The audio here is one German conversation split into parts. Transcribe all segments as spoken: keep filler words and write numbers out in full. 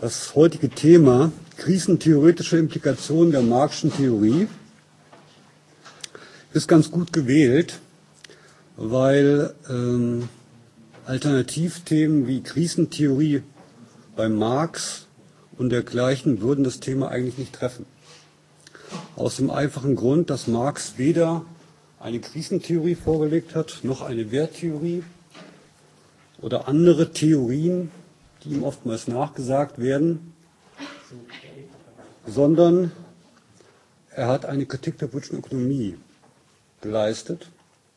Das heutige Thema krisentheoretische Implikationen der Marxischen Theorie ist ganz gut gewählt, weil ähm, Alternativthemen wie Krisentheorie bei Marx und dergleichen würden das Thema eigentlich nicht treffen. Aus dem einfachen Grund, dass Marx weder eine Krisentheorie vorgelegt hat, noch eine Werttheorie oder andere Theorien, die ihm oftmals nachgesagt werden, sondern er hat eine Kritik der politischen Ökonomie geleistet.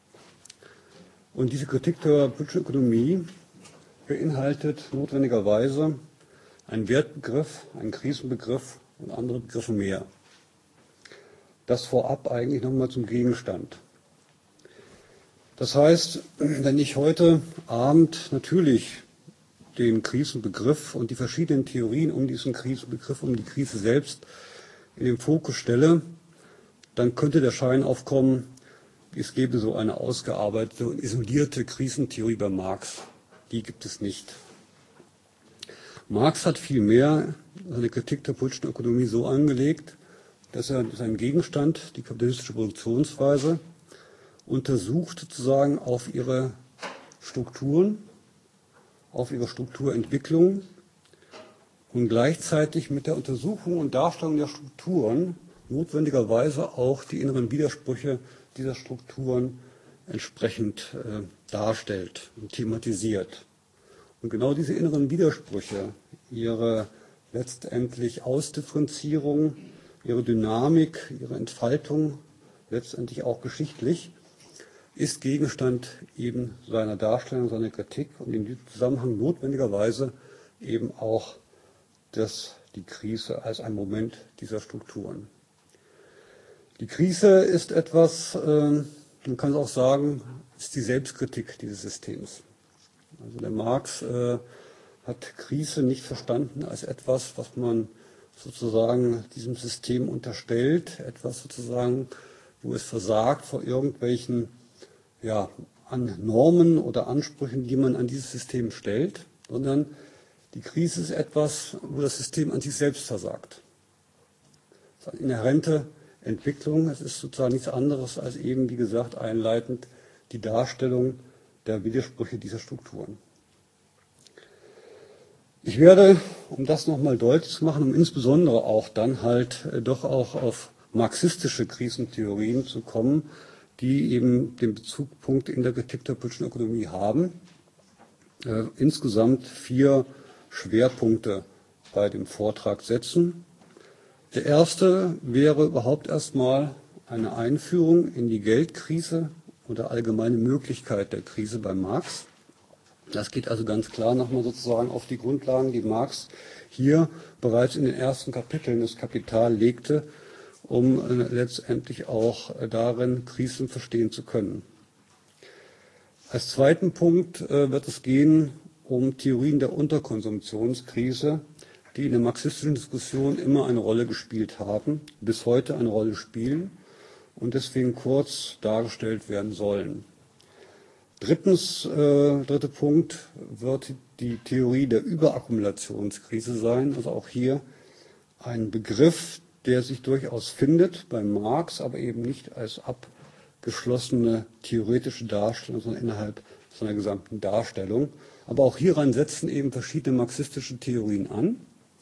Und diese Kritik der politischen Ökonomie beinhaltet notwendigerweise einen Wertbegriff, einen Krisenbegriff und andere Begriffe mehr. Das vorab eigentlich nochmal zum Gegenstand. Das heißt, wenn ich heute Abend natürlich den Krisenbegriff und die verschiedenen Theorien um diesen Krisenbegriff, um die Krise selbst in den Fokus stelle, dann könnte der Schein aufkommen, es gäbe so eine ausgearbeitete und isolierte Krisentheorie bei Marx. Die gibt es nicht. Marx hat vielmehr seine Kritik der politischen Ökonomie so angelegt, dass er seinen Gegenstand, die kapitalistische Produktionsweise, untersucht sozusagen auf ihre Strukturen, auf ihre Strukturentwicklung und gleichzeitig mit der Untersuchung und Darstellung der Strukturen notwendigerweise auch die inneren Widersprüche dieser Strukturen entsprechend äh, darstellt und thematisiert. Und genau diese inneren Widersprüche, ihre letztendlich Ausdifferenzierung, ihre Dynamik, ihre Entfaltung, letztendlich auch geschichtlich, ist Gegenstand eben seiner Darstellung, seiner Kritik und in diesem Zusammenhang notwendigerweise eben auch das, die Krise als ein Moment dieser Strukturen. Die Krise ist etwas, äh, man kann es auch sagen, ist die Selbstkritik dieses Systems. Also der Marx äh, hat Krise nicht verstanden als etwas, was man sozusagen diesem System unterstellt, etwas sozusagen, wo es versagt vor irgendwelchen ja, an Normen oder Ansprüchen, die man an dieses System stellt, sondern die Krise ist etwas, wo das System an sich selbst versagt. Es ist eine inhärente Entwicklung, es ist sozusagen nichts anderes als eben, wie gesagt, einleitend die Darstellung der Widersprüche dieser Strukturen. Ich werde, um das nochmal deutlich zu machen, um insbesondere auch dann halt äh, doch auch auf marxistische Krisentheorien zu kommen, die eben den Bezugpunkt in der Kritik der politischen Ökonomie haben, äh, insgesamt vier Schwerpunkte bei dem Vortrag setzen. Der erste wäre überhaupt erstmal eine Einführung in die Geldkrise oder allgemeine Möglichkeit der Krise bei Marx. Das geht also ganz klar nochmal sozusagen auf die Grundlagen, die Marx hier bereits in den ersten Kapiteln des Kapital legte, um äh, letztendlich auch äh, darin Krisen verstehen zu können. Als zweiten Punkt äh, wird es gehen um Theorien der Unterkonsumptionskrise, die in der marxistischen Diskussion immer eine Rolle gespielt haben, bis heute eine Rolle spielen und deswegen kurz dargestellt werden sollen. Drittens, äh, dritter Punkt wird die Theorie der Überakkumulationskrise sein, also auch hier ein Begriff, der sich durchaus findet bei Marx, aber eben nicht als abgeschlossene theoretische Darstellung, sondern innerhalb seiner gesamten Darstellung. Aber auch hieran setzen eben verschiedene marxistische Theorien an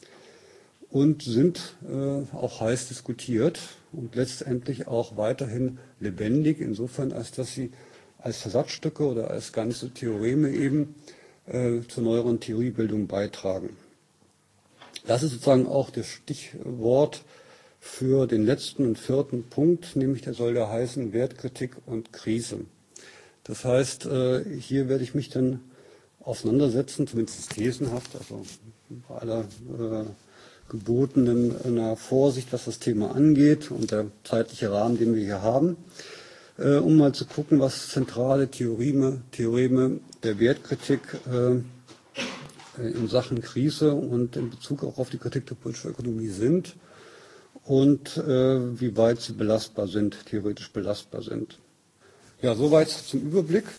und sind äh, auch heiß diskutiert und letztendlich auch weiterhin lebendig, insofern als dass sie als Versatzstücke oder als ganze Theoreme eben äh, zur neueren Theoriebildung beitragen. Das ist sozusagen auch das Stichwort für den letzten und vierten Punkt, nämlich der soll da heißen Wertkritik und Krise. Das heißt, äh, hier werde ich mich dann auseinandersetzen, zumindest thesenhaft, also bei aller äh, gebotenen einer Vorsicht, was das Thema angeht und der zeitliche Rahmen, den wir hier haben, äh, um mal zu gucken, was zentrale Theoreme, Theoreme der Wertkritik äh, in Sachen Krise und in Bezug auch auf die Kritik der politischen Ökonomie sind und äh, wie weit sie belastbar sind, theoretisch belastbar sind. Ja, soweit zum Überblick.